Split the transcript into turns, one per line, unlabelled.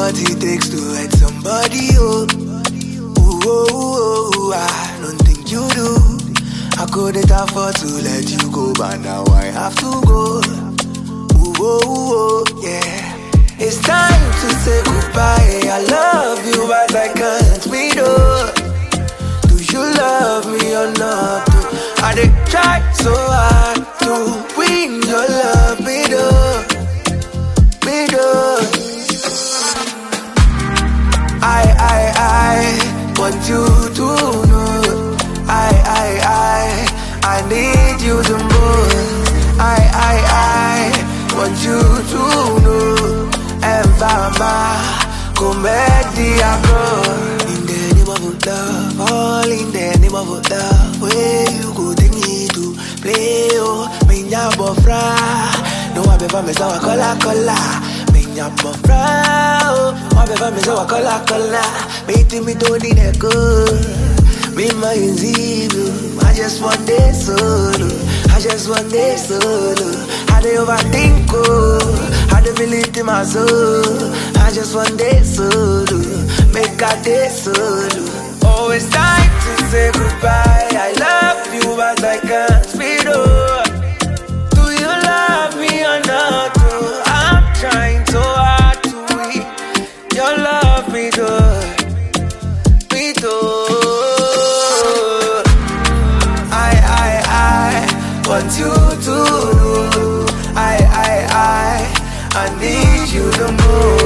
what it takes to hurt somebody, oh. Ooh, oh, oh, I don't think you do. I couldn't afford to let you go, but now I have to go. Ooh, oh, oh, yeah. It's time to say goodbye. I love you, but I can't be done. Do you love me or not? I did try so hard to win your love, me done. I want you to know. I need you the most. I want you to know. Evama, comedia girl. In the name of love, all in the name of love. Where you go, take me to play, oh. Minya bofra, no I bever me so I cola. Minya bofra, oh. I bever me so I cola. Meeting me to the neko. Me my zero. I just want this solo. I just want this solo. I don't overthink, oh. I don't feel it in my soul. I just want this solo. Make a day solo. Oh, it's time to say goodbye. I love you, but I can't speed up. Do you love me or not? Oh, I'm trying so hard to win your love, me good. Me too. I want you to know. I need you the most.